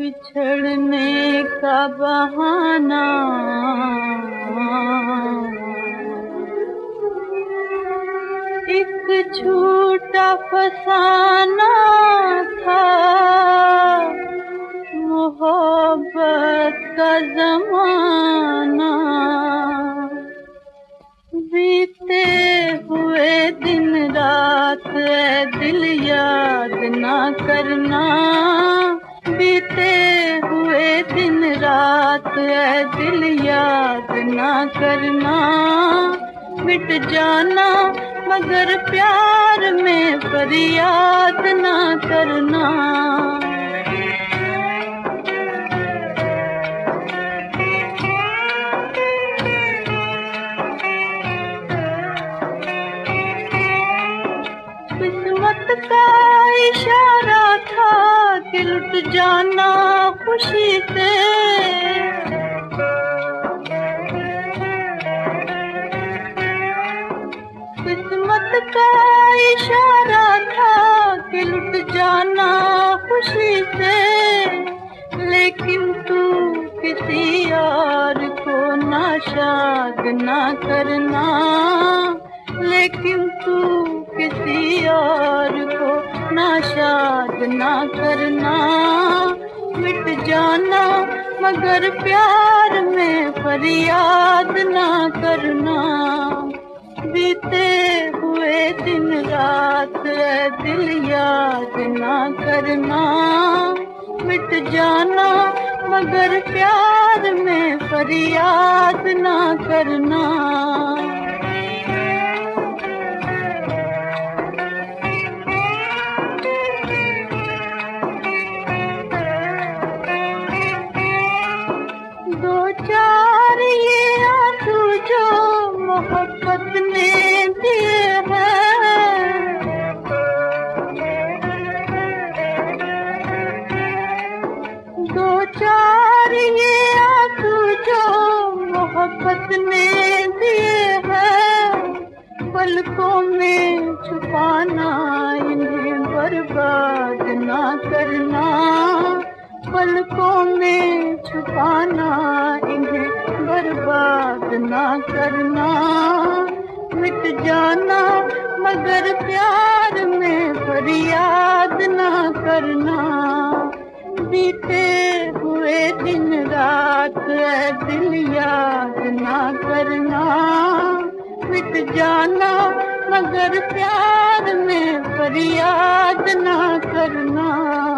बिछड़ने का बहाना एक झूठा फसाना था, मोहब्बत का ज़माना। बीते हुए दिन रात ऐ दिल याद ना करना, बीते हुए दिन रात ऐ दिल याद ना करना। मिट जाना मगर प्यार में फरियाद ना करना। किस्मत का इशारा था कि लुट जाना खुशी से, किस्मत का इशारा था कि लुट जाना खुशी से। लेकिन तू किसी और को नाशाद ना करना, लेकिन तू किसी और को नाशाद ना करना। मिट जाना मगर प्यार में फरियाद ना करना। बीते हुए दिन रात ऐ दिल याद ना करना। मिट जाना मगर प्यार में फरियाद ना करना। दो चार ये आंसू जो मोहब्बत ने दिए हैं, दो चार ये आंसू जो मोहब्बत ने दिए हैं। पलकों में छुपाना इन्हें बर्बाद ना करना, पलकों में छुपाना इन्हें बर्बाद ना करना। मिट जाना मगर प्यार में फरियाद ना करना। बीते हुए दिन रात ऐ दिल याद ना करना। मिट जाना मगर प्यार में फरियाद ना करना।